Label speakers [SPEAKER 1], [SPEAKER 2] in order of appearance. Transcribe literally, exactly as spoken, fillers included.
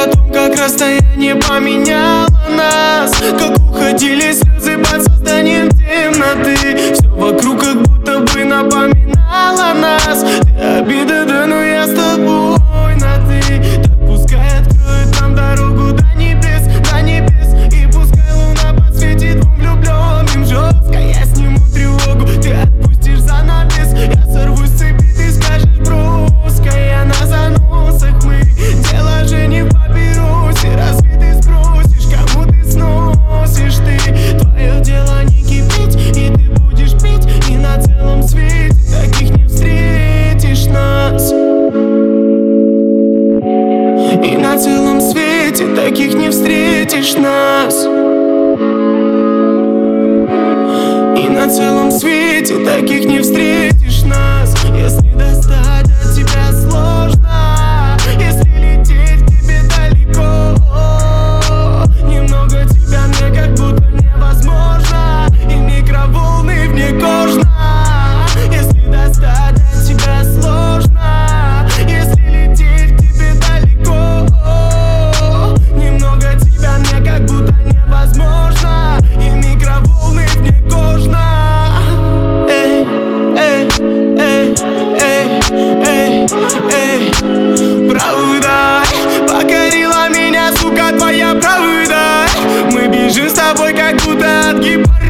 [SPEAKER 1] о том, как расстояние поменяло нас, как уходили слезы под созданием темноты. Все вокруг как будто бы напоминало нас. Ты обида, да, но я с тобой на ты. Так пускай откроет нам дорогу до небес, до небес. И пускай луна подсветит двум влюбленным жестко. Я сниму тревогу, ты отпустишь занавес. Я сорвусь с цепи, ты скажешь броско. Я на заносах, мы дело же не в папиросе. Разве ты спросишь, кому ты сносишь ты? Твое дело не кипеть, и ты будешь пить. И на целом свете таких не встретишь нас. И на целом свете таких не встретишь нас. И на целом свете таких не встретишь нас. Если достать от тебя сложно, если лететь к тебе далеко, немного тебя мне как будто невозможно. И микроволны вне кожно. Если достать от тебя сложно, если лететь к тебе далеко, немного тебя мне как будто невозможно. И микроволны вне кожно. Эй, эй, эй, эй, эй, эй, правда покорила меня, сука, твоя правда. Мы бежим с тобой как будто от гепарда.